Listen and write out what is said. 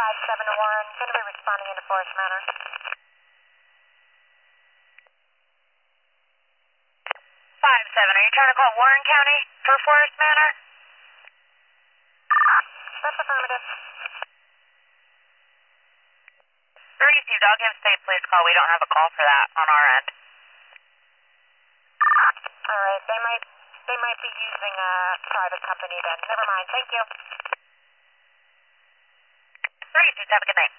5-7 to Warren, going to be responding into Forest Manor. 5-7, are you trying to call Warren County for Forest Manor? That's affirmative. 32, Doghouse State Police call. We don't have a call for that on our end. Alright, they might be using a private company then. Never mind, thank you. 32, have a good night.